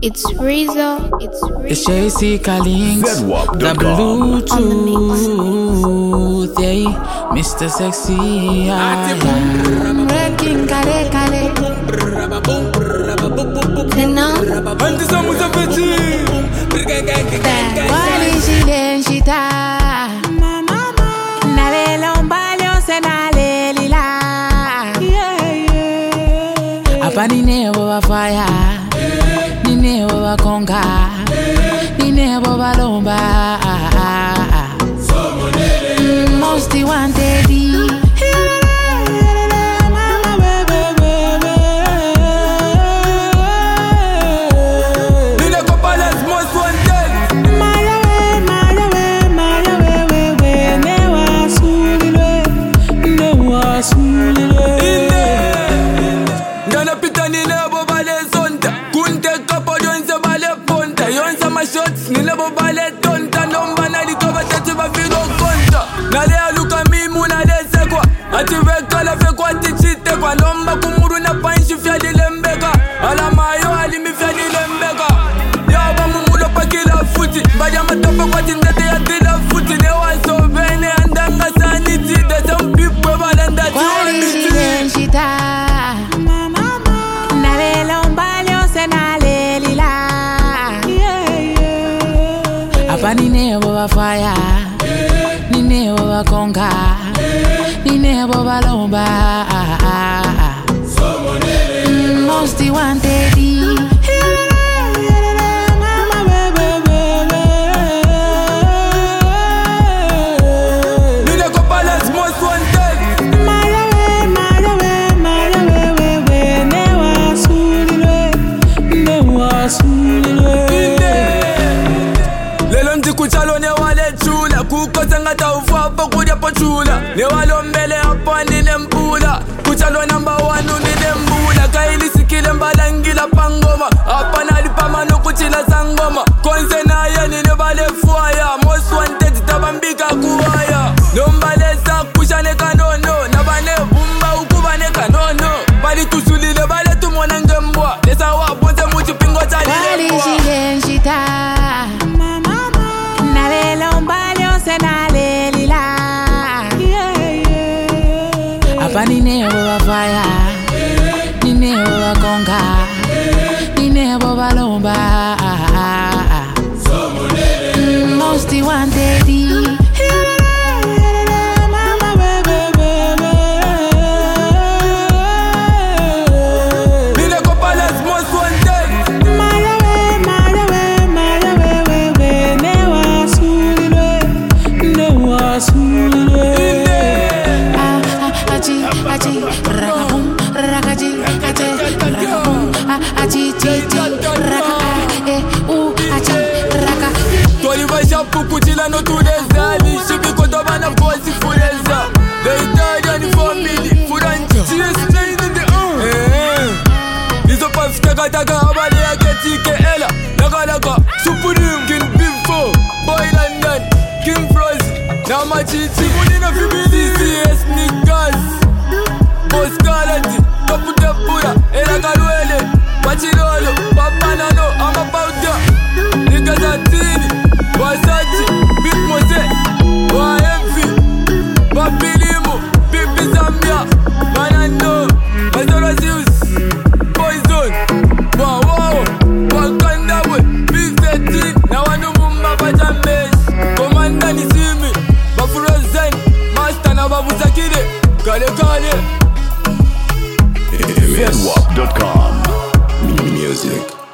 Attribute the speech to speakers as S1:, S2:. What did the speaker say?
S1: It's Rizzo.
S2: It's JC Callings, the Bluetooth, yeah, Mr. Sexy, Ranking Kale Kale. Wali Shita Nalela umbalyo senale lila. Apa ninebo bafaya, ninebo bakonga, ninebo balomba. Most wanted.
S3: Shots, ni lebo ballet tonta, nomba na likoba tatu ba figo konta. Nale aluka mi muna dese kwa, ati veka la fe kwa tichite kwa. Nomba kumuru na panshi fya dilembeka, ala mayo alimi fya dilembeka. Yaba mumulo pa kila futi, baya matopa kwa tindete ya tila futi. Ne wanso vene andanga saniti, desa mpipo balanda choniti.
S2: Wali shita Nalela umbalyo senale lila. Apa ninebo bafaya, ninebo bakonga, ninebo balomba. Most wanted.
S3: Nine Kopala's most wanted. Kuchalo ne wale chula, kukosa ngata ufapo kudia po chula. Ne walo mbele hapa nile mpula, kuchalo number 1 nile mbula. Kaili sikile mbalangila pangoma, hapa nalipa mano kuchila sangoma. Konse na ye nile vale fuaya, most wanted tabambika kuwaya. Nombale sa kushane kanono, nabane bumba ukubane kanono. Bali tusulile vale tumona ngembwa, lesa wabonze muchi pingo chali lembwa.
S2: Wali shita Nalela umbalyo senale lila. Apa ninebo bafaya, ninebo bakonga, ninebo balomba. Most wanted.
S3: Nine Kopala's most wanted.
S2: Aji, rakabum, rakaji, aje, rakabum, aji, raka, aji, raka.
S3: Tori vasha pukuchila no tudezali, shibi kotoba na bosi fureza. The Italian family, furanchi, cheers playing in the Nizo pafiteka taka abale ya ketike ela. Laka, Supreme, King Bimfo, Boy London, King Frost, Nama Chichi, Munina Fibili, CCS Niggas, Boss Quality, Kapute Pura, Ela Karuele, Pachirolo, Papanano, I'm about ya. Niggas Atini, Wasachi, Big Mose, YMV, Papilimo, Big Zambia, Manando, Mazora Zeus, Poison, Wow, Wakandawe, Big 13, Nawanumumma Bajamesh, Commander Nisimi, Bafurozen, Master Nababusakide, Kale.
S4: Zedwap.com Music.